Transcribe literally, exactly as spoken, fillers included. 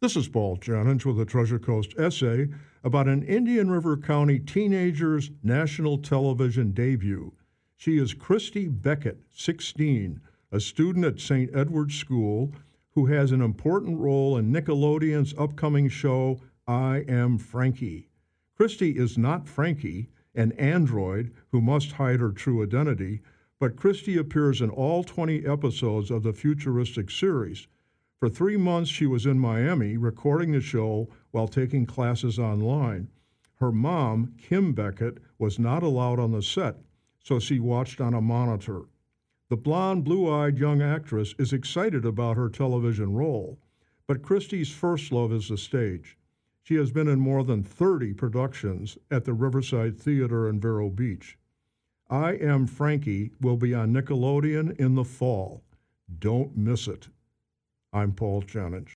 This is Paul Jennings with a Treasure Coast essay about an Indian River County teenager's national television debut. She is Christy Beckett, sixteen, a student at Saint Edward's School who has an important role in Nickelodeon's upcoming show, I Am Frankie. Christy is not Frankie, an android who must hide her true identity, but Christy appears in all twenty episodes of the futuristic series. For three months, she was in Miami recording the show while taking classes online. Her mom, Kim Beckett, was not allowed on the set, so she watched on a monitor. The blonde, blue-eyed young actress is excited about her television role, but Christy's first love is the stage. She has been in more than thirty productions at the Riverside Theater in Vero Beach. I Am Frankie will be on Nickelodeon in the fall. Don't miss it. I'm Paul Jennings.